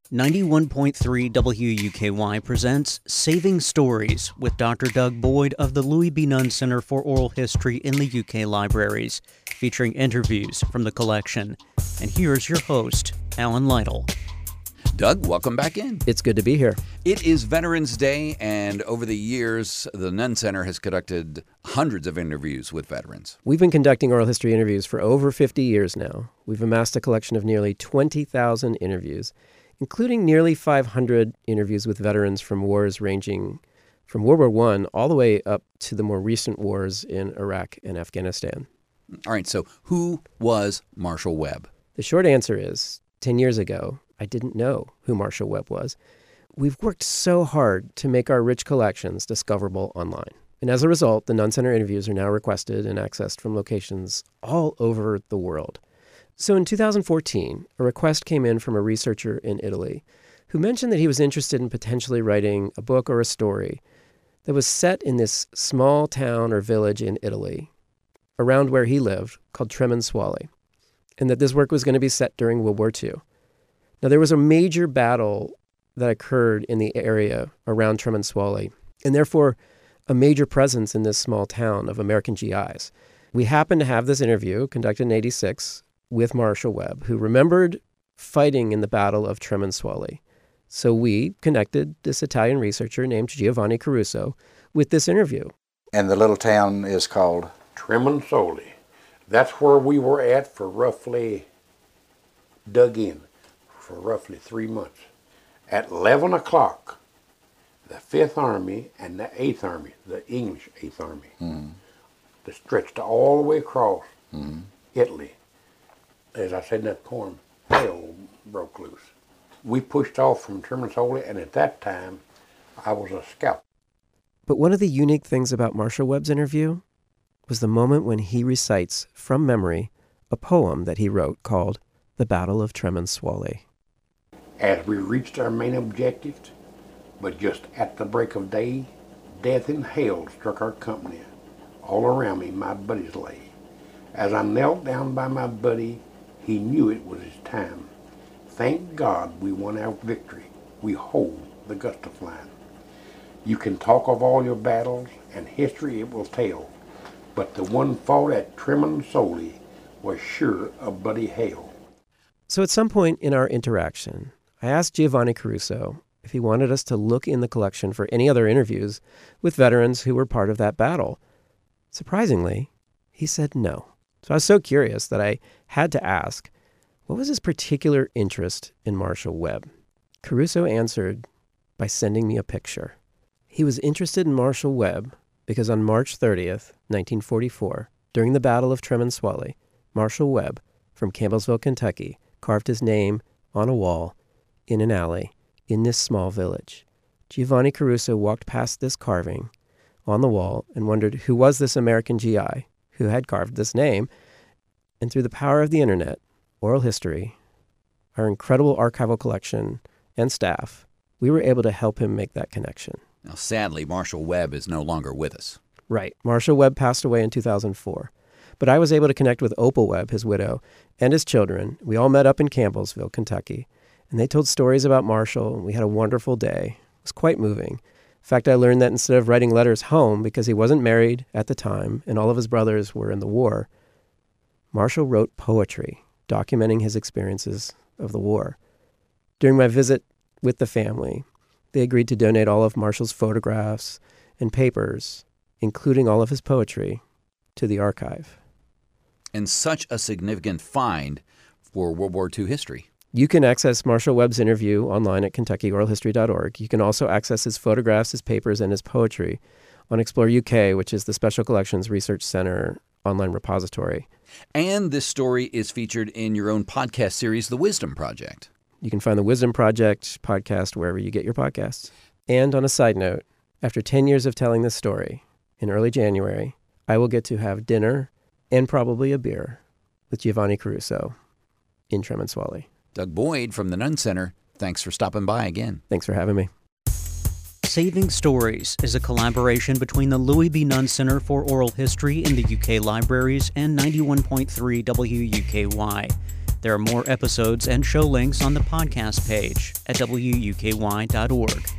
91.3 WUKY presents Saving Stories with Dr. Doug Boyd of the Louis B. Nunn Center for Oral History in the UK Libraries, featuring interviews from the collection. And here's your host, Alan Lytle. Doug, welcome back in. It's good to be here. It is Veterans Day, and over the years, the Nunn Center has conducted hundreds of interviews with veterans. We've been conducting oral history interviews for over 50 years now. We've amassed a collection of nearly 20,000 interviews, including nearly 500 interviews with veterans from wars ranging from World War I all the way up to the more recent wars in Iraq and Afghanistan. All right, so who was Marshall Webb? The short answer is, 10 years ago, I didn't know who Marshall Webb was. We've worked so hard to make our rich collections discoverable online. And as a result, the Nunn Center interviews are now requested and accessed from locations all over the world. So in 2014, a request came in from a researcher in Italy who mentioned that he was interested in potentially writing a book or a story that was set in this small town or village in Italy around where he lived called Tremonsuole, and that this work was going to be set during World War II. Now, there was a major battle that occurred in the area around Tremonsuole, and therefore a major presence in this small town of American GIs. We happened to have this interview conducted in '86 with Marshall Webb, who remembered fighting in the Battle of Tremonsuole. So we connected this Italian researcher named Giovanni Caruso with this interview. And the little town is called? Tremonsuole. That's where we were at for roughly, dug in, for roughly 3 months. At 11 o'clock, the 5th Army and the 8th Army, the English 8th Army, that stretched all the way across Italy. As I said in that poem, hell broke loose. We pushed off from Tremonsuole, and at that time, I was a scout. But one of the unique things about Marshall Webb's interview was the moment when he recites from memory a poem that he wrote called The Battle of Tremonsuole. As we reached our main objectives, but just at the break of day, death and hail struck our company. All around me, my buddies lay. As I knelt down by my buddy, he knew it was his time. Thank God we won our victory. We hold the Gustaf line. You can talk of all your battles, and history it will tell, but the one fought at Tremonsuole was sure a bloody hail. So at some point in our interaction, I asked Giovanni Caruso if he wanted us to look in the collection for any other interviews with veterans who were part of that battle. Surprisingly, he said no. So I was so curious that I had to ask, what was his particular interest in Marshall Webb? Caruso answered by sending me a picture. He was interested in Marshall Webb because on March 30th, 1944, during the Battle of Tremonsuole, Marshall Webb from Campbellsville, Kentucky, carved his name on a wall in an alley in this small village. Giovanni Caruso walked past this carving on the wall and wondered who was this American GI who had carved this name. And through the power of the internet, oral history, our incredible archival collection, and staff, we were able to help him make that connection. Now, sadly, Marshall Webb is no longer with us. Right. Marshall Webb passed away in 2004. But I was able to connect with Opal Webb, his widow, and his children. We all met up in Campbellsville, Kentucky, and they told stories about Marshall, and we had a wonderful day. It was quite moving. In fact, I learned that instead of writing letters home, because he wasn't married at the time, and all of his brothers were in the war, Marshall wrote poetry documenting his experiences of the war. During my visit with the family, they agreed to donate all of Marshall's photographs and papers, including all of his poetry, to the archive. And such a significant find for World War II history. You can access Marshall Webb's interview online at KentuckyOralHistory.org. You can also access his photographs, his papers, and his poetry on Explore UK, which is the Special Collections Research Center online repository. And this story is featured in your own podcast series, The Wisdom Project. You can find The Wisdom Project podcast wherever you get your podcasts. And on a side note, after 10 years of telling this story, in early January, I will get to have dinner and probably a beer with Giovanni Caruso in Tremonsuole. Doug Boyd from the Nunn Center, thanks for stopping by again. Thanks for having me. Saving Stories is a collaboration between the Louis B. Nunn Center for Oral History in the UK Libraries and 91.3 WUKY. There are more episodes and show links on the podcast page at WUKY.org.